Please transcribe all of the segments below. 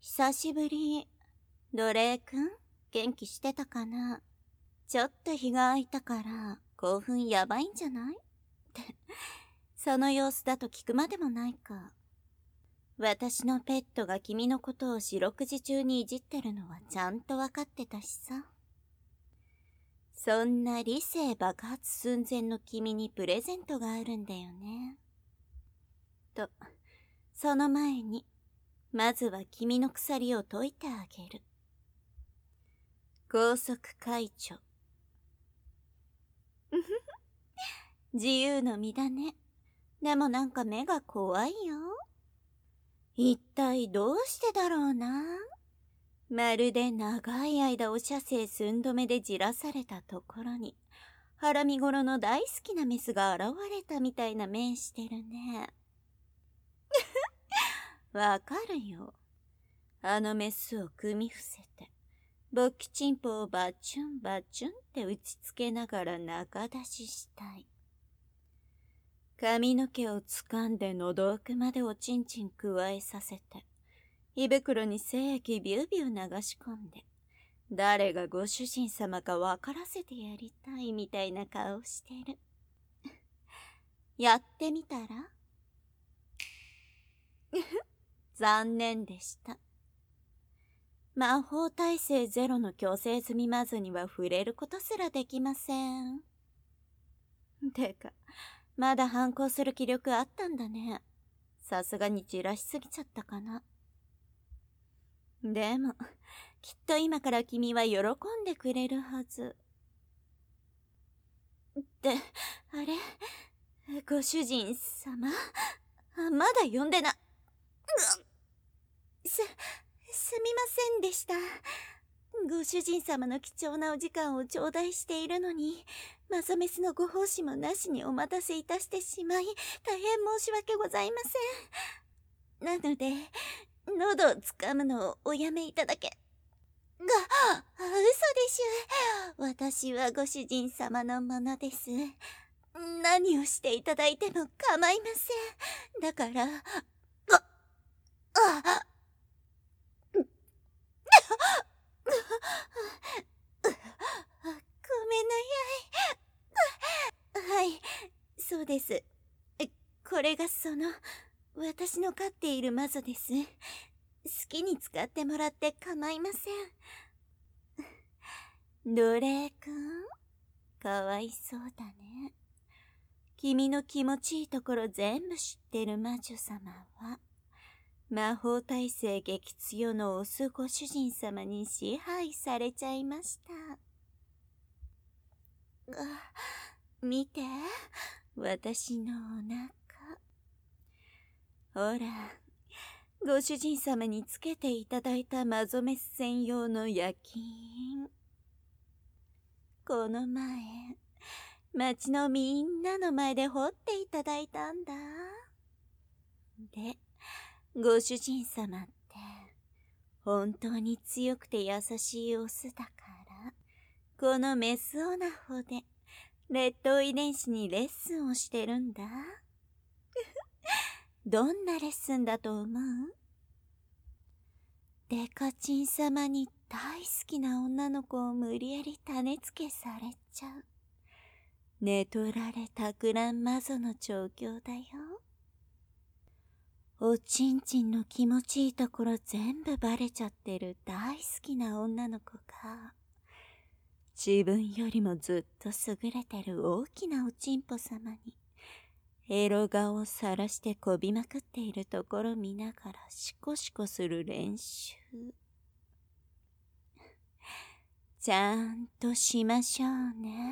久しぶり。奴隷くん、元気してたかな？ちょっと日が空いたから興奮やばいんじゃない？ってその様子だと聞くまでもないか。私のペットが君のことを四六時中にいじってるのはちゃんとわかってたしさ。そんな理性爆発寸前の君にプレゼントがあるんだよね。と、その前にまずは君の鎖を解いてあげる。拘束解除。自由の身だね。でもなんか目が怖いよ。一体どうしてだろうな。まるで長い間お射精寸止めでじらされたところに腹見頃の大好きなメスが現れたみたいな目してるね。わかるよ。あのメスを組み伏せて勃起チンポをバチュンバチュンって打ちつけながら中出ししたい。髪の毛を掴んで喉奥までおちんちん加えさせて胃袋に精液ビュービュー流し込んで誰がご主人様か分からせてやりたいみたいな顔してる。やってみたら？残念でした。魔法耐性ゼロの強制済みマズには触れることすらできません。てか、まだ反抗する気力あったんだね。さすがにじらしすぎちゃったかな。でも、きっと今から君は喜んでくれるはず。って、あれ？ご主人様？まだ呼んでな。すみませんでした。ご主人様の貴重なお時間を頂戴しているのに、マゾメスのご奉仕もなしにお待たせいたしてしまい、大変申し訳ございません。なので、喉をつかむのをおやめいただけ。嘘でしゅ。私はご主人様のものです。何をしていただいても構いません。だから、ごめんなさい。はい、そうです。これが私の飼っているマゾです。好きに使ってもらって構いません。奴隷くん、かわいそうだね。君の気持ちいいところ全部知ってる魔女様は、魔法耐性激強のオスご主人様に支配されちゃいました。見て、私のお腹。ほら、ご主人様につけていただいたマゾメス専用の焼き印。この前、町のみんなの前で彫っていただいたんだ。で、ご主人様って、本当に強くて優しいオスだから、このメスオナホで、劣等遺伝子にレッスンをしてるんだ。どんなレッスンだと思う？デカチン様に大好きな女の子を無理やり種付けされちゃう。寝取られたくらんマゾの調教だよ。おちんちんの気持ちいいところ全部バレちゃってる大好きな女の子が、自分よりもずっと優れてる大きなおちんぽ様に、エロ顔をさらしてこびまくっているところ見ながらシコシコする練習。ちゃんとしましょうね。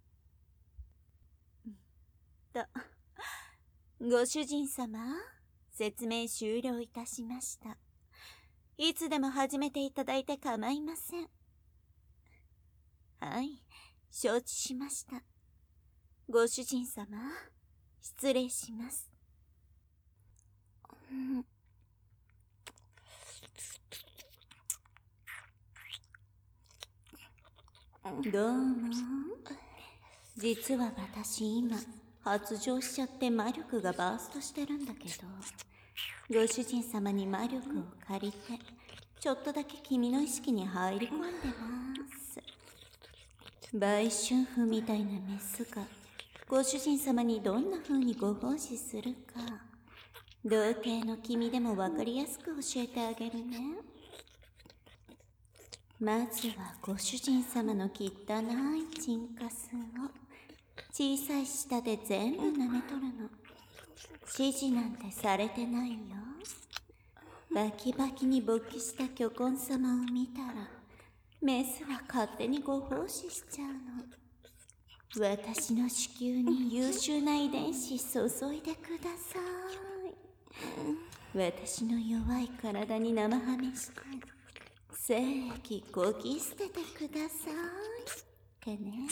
ご主人様、説明終了いたしました。いつでも始めていただいて構いません。はい、承知しました。ご主人様、失礼します。どうも。実は私今、発情しちゃって魔力がバーストしてるんだけど、ご主人様に魔力を借りて、 ちょっとだけ君の意識に入り込んでます。売春婦みたいなメスがご主人様にどんな風にご奉仕するか、童貞の君でも分かりやすく教えてあげるね。まずはご主人様の汚いチンカスを小さい舌で全部舐めとるの。指示なんてされてないよ。バキバキに勃起した巨根様を見たら、メスは勝手にご奉仕しちゃうの。私の子宮に優秀な遺伝子注いでください。私の弱い体に生ハメして精液こぎ捨ててくださいってね。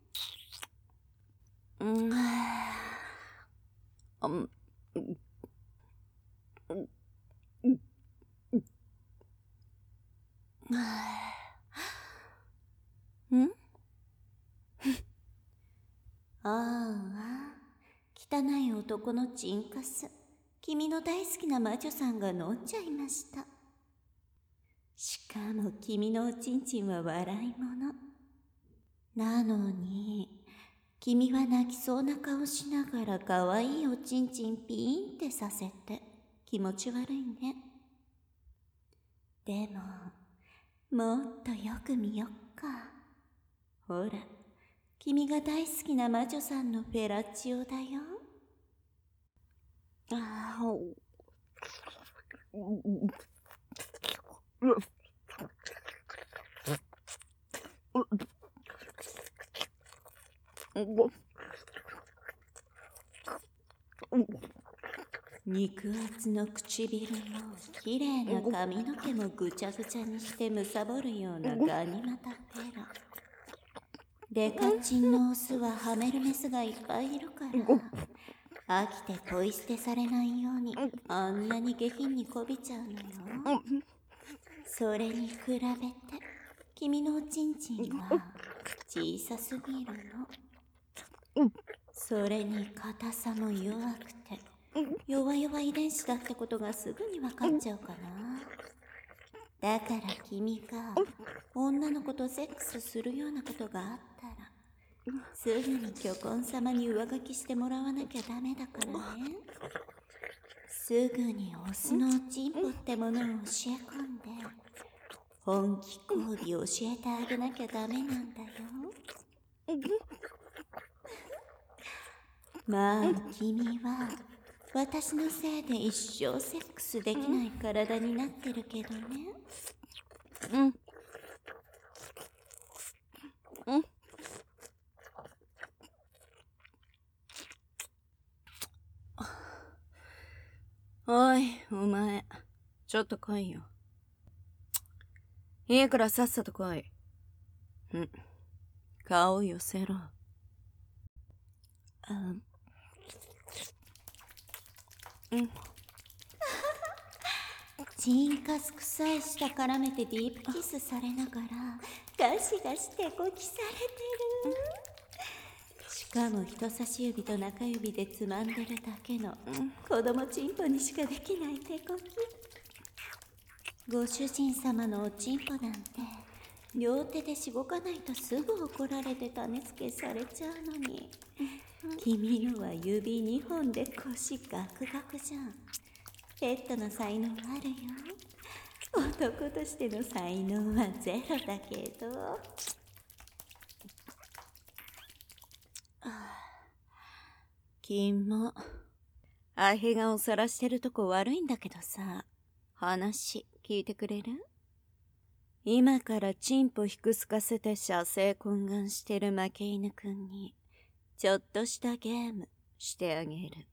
ああ、汚い男のチンカス、君の大好きな魔女さんが飲んじゃいました。しかも君のおちんちんは笑い者。なのに、君は泣きそうな顔しながら可愛いおちんちんピーンってさせて気持ち悪いね。でも、もっとよく見よっか。ほら、君が大好きな魔女さんのフェラチオだよ。肉厚の唇も綺麗な髪の毛もぐちゃぐちゃにして貪るようなガニ股ペラ。デカチンのオスはハメるメスがいっぱいいるから飽きてポイ捨てされないようにあんなに下品にこびちゃうのよ。それに比べて君のおちんちんは小さすぎるの。それに硬さも弱くて弱々遺伝子だってことがすぐに分かっちゃうかな。だから君が女の子とセックスするようなことがあったらすぐに巨根様に上書きしてもらわなきゃダメだからね。すぐにオスのおちんぽってものを教え込んで本気交尾教えてあげなきゃダメなんだよ。まあ君は私のせいで一生セックスできない体になってるけどね。 おい、お前、ちょっと来いよ。いいからさっさと来い。顔寄せろ。 チンカス臭い舌絡めてディープキスされながらガシガシ手こきされてる。しかも人差し指と中指でつまんでるだけの子供チンポにしかできない手こき。ご主人様のおちんぽなんて両手でしごかないとすぐ怒られて種付けされちゃうのに、君のは指2本で腰ガクガクじゃん。ペットの才能あるよ。男としての才能はゼロだけど。 君もアヘがおさらしてるとこ悪いんだけどさ、話聞いてくれる？今からチンポ低すかせて射精懇願してる負け犬くんにちょっとしたゲームしてあげる。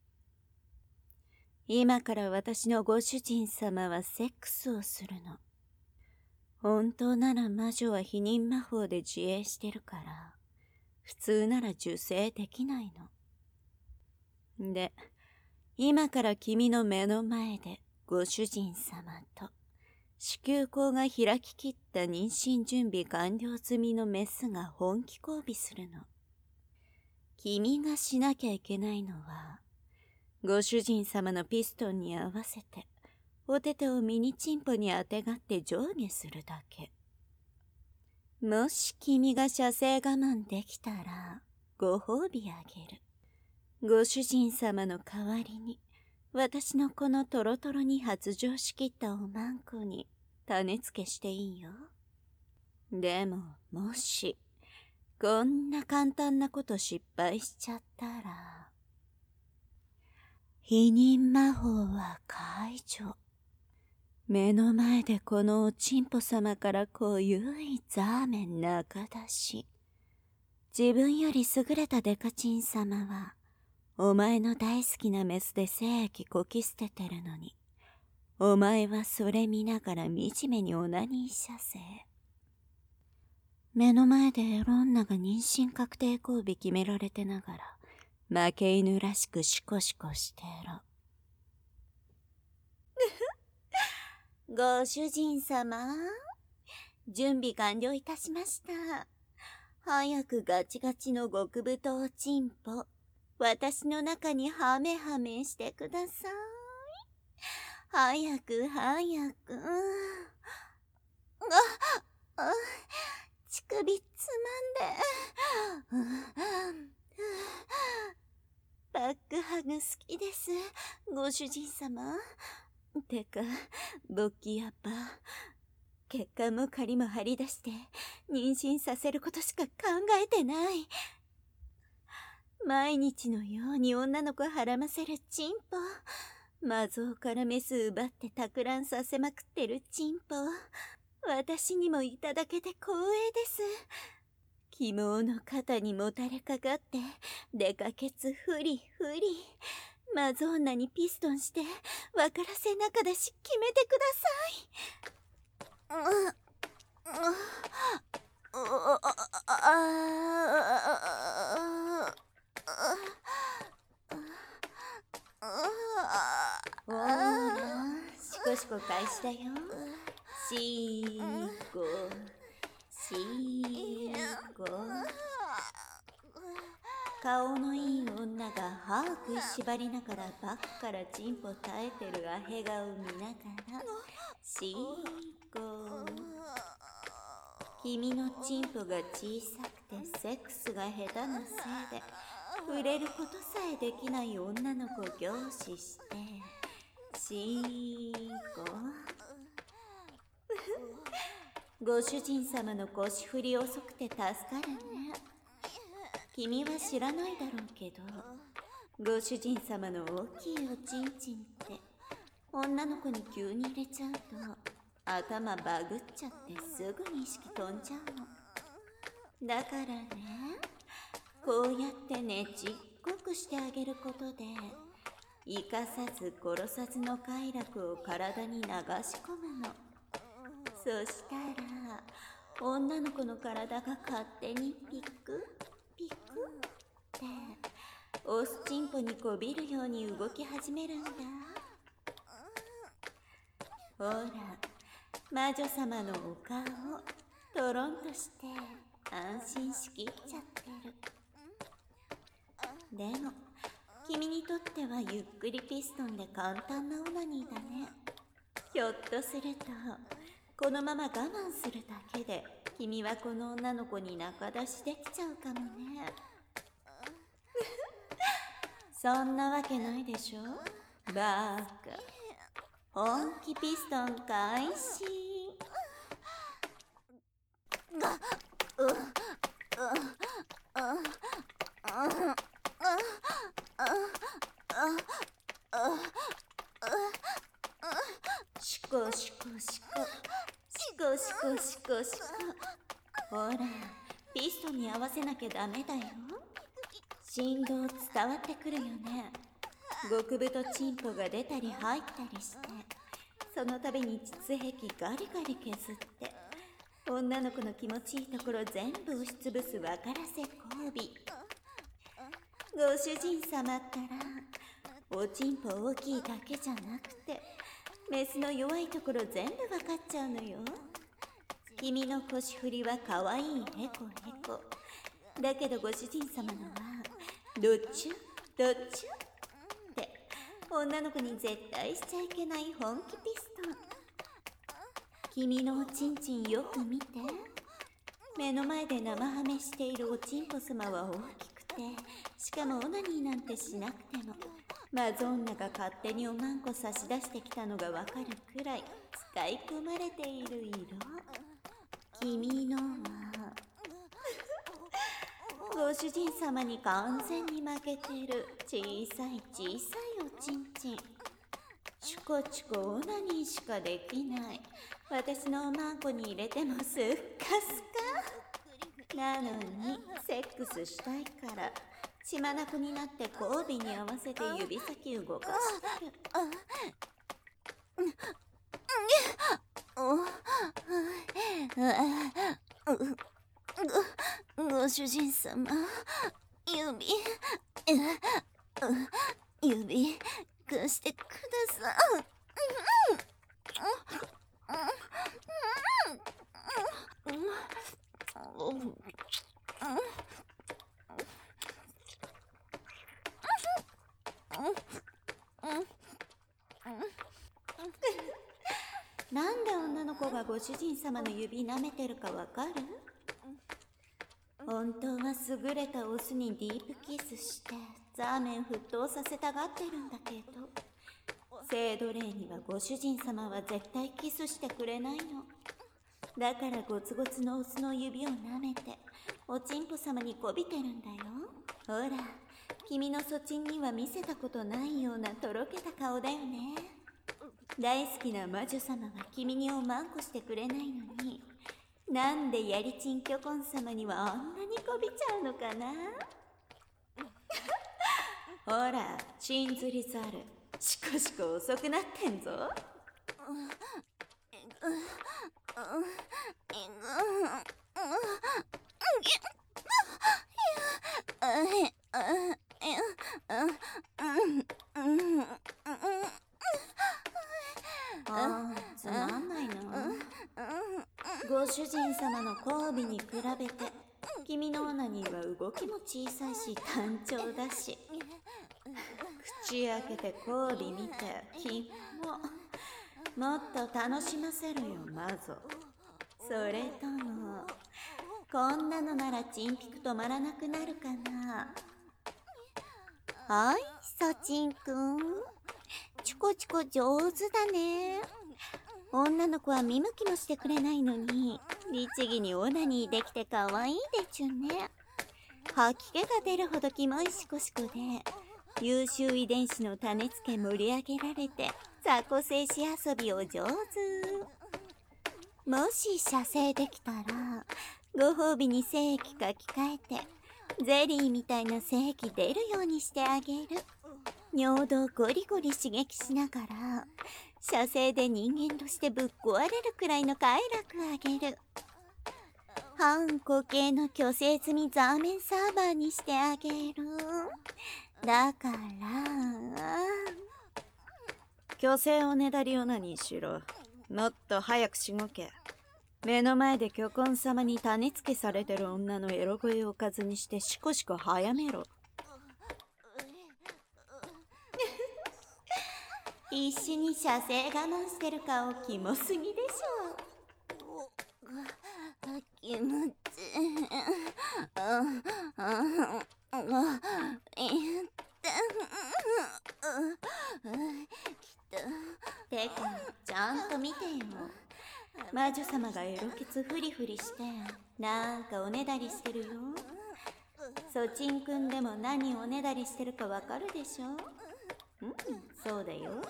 今から私のご主人様はセックスをするの。本当なら魔女は避妊魔法で自衛してるから普通なら受精できないの。で、今から君の目の前でご主人様と子宮口が開ききった妊娠準備完了済みのメスが本気交尾するの。君がしなきゃいけないのはご主人様のピストンに合わせてお手手をミニチンポにあてがって上下するだけ。もし君が射精我慢できたらご褒美あげる。ご主人様の代わりに私のこのトロトロに発情しきったおまんこに種付けしていいよ。でももしこんな簡単なこと失敗しちゃったら否認魔法は解除。目の前でこのおちんぽ様からこゆいザーメン中出し。自分より優れたデカチン様はお前の大好きなメスで精液こき捨ててるのに、お前はそれ見ながら惨めにオナニー射精。目の前でエロ女が妊娠確定交尾決められてながら負け犬らしくシコシコしてろ。 ご主人様、準備完了いたしました。早くガチガチの極太おちんぽ、私の中にハメハメしてください。早く早く。乳首つまんで。バックハグ好きです、ご主人様。てか、勃起やっぱ、血管も借りも張り出して、妊娠させることしか考えてない。毎日のように女の子はらませるチンポ。マゾウからメス奪って托卵させまくってるチンポ。私にもいただけて光栄です。肝の肩にもたれかかって、デカケツフリフリ。マゾーナにピストンして、分からせ中出し決めてください。 おーら、シコシコ開始だよ。シーコ、シーコ。顔のいい女が歯食いしばりながらバックからチンポ耐えてるアヘ顔見ながら、シーコ。君のチンポが小さくてセックスが下手なせいで触れることさえできない女の子を凝視して、シーコ。ご主人様の腰振り遅くて助かるね。君は知らないだろうけど、ご主人様の大きいおちんちんって女の子に急に入れちゃうと頭バグっちゃってすぐに意識飛んじゃうの。だからね、こうやってねちっこくしてあげることで生かさず殺さずの快楽を体に流し込むの。そしたら女の子の体が勝手にピクピクってオスチンポにこびるように動き始めるんだ。ほら、魔女様のお顔トロンとして安心しきっちゃってる。でも君にとってはゆっくりピストンで簡単なオナニーだね。ひょっとするとこのまま我慢するだけで君はこの女の子に仲出しできちゃうかもね。そんなわけないでしょ、バーカ。本気ピストン開始。シコシコシコシコシコシコシコ。ほら、ピストンに合わせなきゃダメだよ。振動伝わってくるよね。極太チンポが出たり入ったりして、その度に膣壁ガリガリ削って女の子の気持ちいいところ全部押しつぶす分からせ交尾。ご主人様ったらおちんぽ大きいだけじゃなくてメスの弱いところ全部分かっちゃうのよ。君の腰振りはかわいいヘコヘコだけど、ご主人様のはどっちゅどっちゅって女の子に絶対しちゃいけない本気ピストン。君のおちんちんよく見て。目の前で生ハメしているおちんぽ様は大きくて、しかもオナニーなんてしなくてもマゾンナが勝手におまんこ差し出してきたのがわかるくらい使い込まれている色。君のはご主人様に完全に負けてる小さいおちんちん。チュコチュコオナニーしかできない。私のおまんこに入れてもすっかすか。なのにセックスしたいから血眼になって交尾に合わせて指先動かしてる。ご主人様、指貸してください。 なんで女の子がご主人様の指舐めてるかわかる？本当は優れたオスにディープキスしてザーメン沸騰させたがってるんだけど、聖奴隷にはご主人様は絶対キスしてくれないの。だからゴツゴツのオスの指を舐めておちんぽ様にこびてるんだよ。ほら、君のそちんには見せたことないようなとろけた顔だよね。大好きな魔女様は君におまんこしてくれないのに、なんでやりちんきょこん様にはあんなにこびちゃうのかな。ほら、チンズリザル、しこしこ遅くなってんぞ。つまんないの。ご主人様の交尾に比べて君のオナニーは動きも小さいし単調だし、口開けて交尾見て君もっと楽しませるよマゾ。それともこんなのならチンピク止まらなくなるかな。はい、ソチンくん、チコチコ上手だね。女の子は見向きもしてくれないのに律儀にオナニーできて可愛いでちゅね。吐き気が出るほどキモいシコシコで優秀遺伝子の種付け盛り上げられて雑魚静止遊びを上手。もし射精できたらご褒美に精液書き換えてゼリーみたいな精液出るようにしてあげる。尿道ゴリゴリ刺激しながら射精で人間としてぶっ壊れるくらいの快楽あげる。反固形の虚勢済みザーメンサーバーにしてあげる。だから虚勢をねだりオナニーしろ。もっと早くしごけ。目の前で巨根様に種付けされてる女のエロ声をおかずにしてシコシコ早めろ。 必死に射精我慢してる顔キモすぎでしょ。 気持ちいい。 てかちゃんと見てよ。魔女様がエロケツフリフリしてなんかおねだりしてるよ。ソチンくんでも何おねだりしてるかわかるでしょ。そうだよ。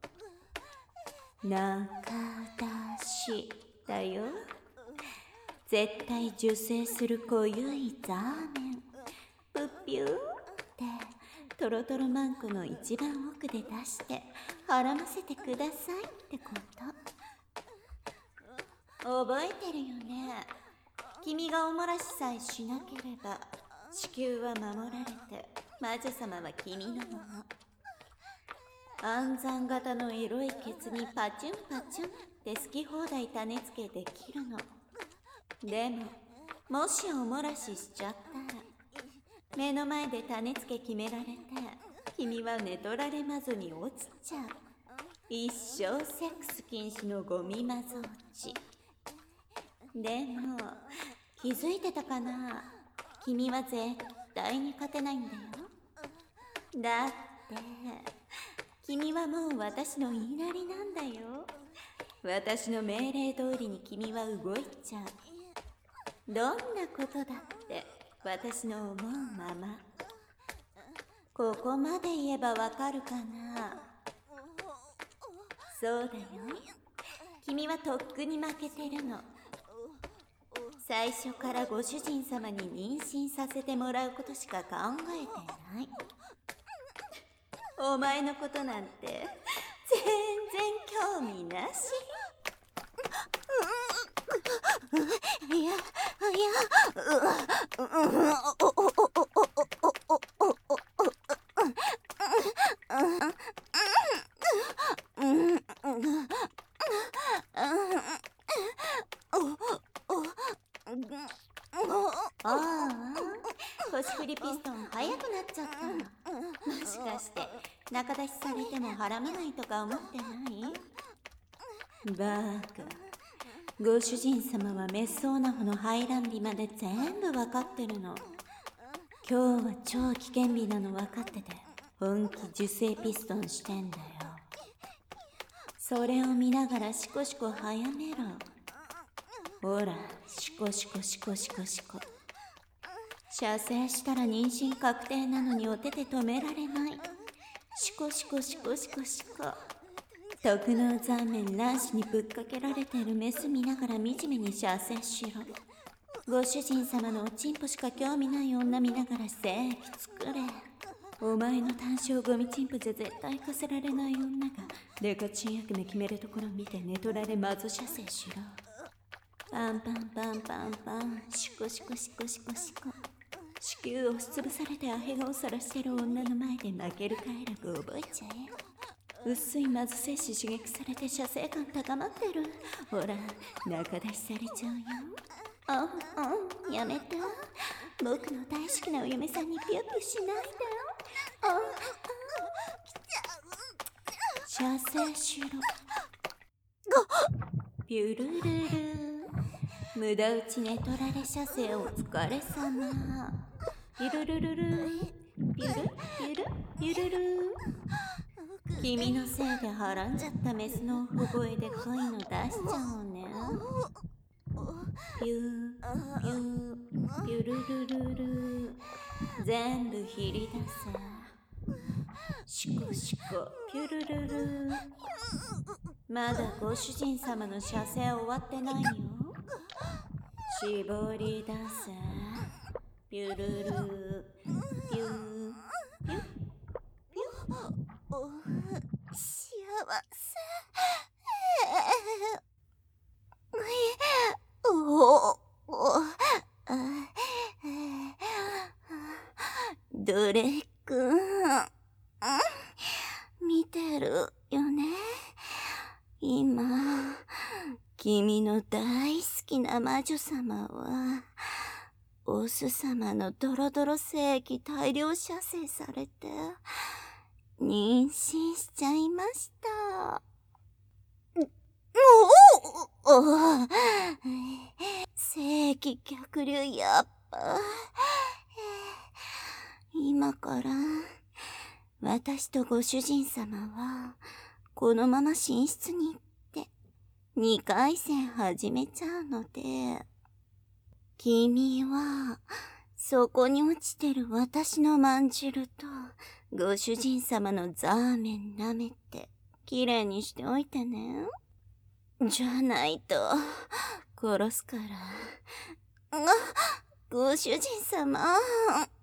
中出しだよ。絶対受精する濃ゆいザーメン。プッピューってトロトロマンコの一番奥で出してはらませてくださいってこと。覚えてるよね。君がおもらしさえしなければ地球は守られて魔女様は君のもの。暗算型のエロいケツにパチュンパチュンって好き放題種付けできるの。でももしおもらししちゃったら目の前で種付け決められて君は寝取られ魔女に落ちちゃう。一生セックス禁止のゴミ魔女落ち。でも気づいてたかな？君は絶対に勝てないんだよ。だって君はもう私の言いなりなんだよ。私の命令通りに君は動いちゃう。どんなことだって私の思うまま。ここまで言えばわかるかな？そうだよ。君はとっくに負けてるの。最初からご主人様に妊娠させてもらうことしか考えてない。お前のことなんて全然興味なし。ああ、腰振りピストン速くなっちゃった。もしかして仲出しされてもはらまないとか思ってない？バーカ。ご主人様はメスオナホの排卵日まで全部わかってるの。今日は超危険日なの分かってて本気受精ピストンしてんだよ。それを見ながらシコシコ早めろ。ほら、シコシコシコシコシコ。射精したら妊娠確定なのにお手で止められない。シコシコシコシコシコ。特納残念卵子にぶっかけられてるメス見ながら惨めに射精しろ。ご主人様のおちんぽしか興味ない女見ながら精液作れ。お前の単焦ゴミチンポじゃ絶対化せられない女がデカチン役目決めるところ見て寝取られ魔女射精しろ。パンパンパンパンパン、シコシコシコシコシコ。子宮を押しつぶされてアヘ顔さらしてる女の前で負ける快楽を覚えちゃえ。薄いまず精子刺激されて射精感高まってる。ほら、仲出しされちゃうよ。やめて。僕の大好きなお嫁さんにピュッピュしないで。射精しろ。ピュルルル。無駄打ち寝取られ射精お疲れ様。ピュルルルル。ピュルピュルピュルル。君のせいではらんじゃったメスの小声で恋の出しちゃおうね。ピューピューピュルルルル。全部ひり出せ。シコシコピュルルル。まだご主人様の射精終わってないよ。絞り出せ。ピュルルピューピューピュー。 幸せ。ドレイ君、見てるよね。今、君の大好きな魔女様は、オス様のドロドロ精液大量射精されて、妊娠しちゃいました。精液逆流やっぱ。今から私とご主人様はこのまま寝室に行って2回戦始めちゃうので、君はそこに落ちてる私のまんじるとご主人様のザーメン舐めてきれいにしておいてね。じゃないと殺すから。ご主人様。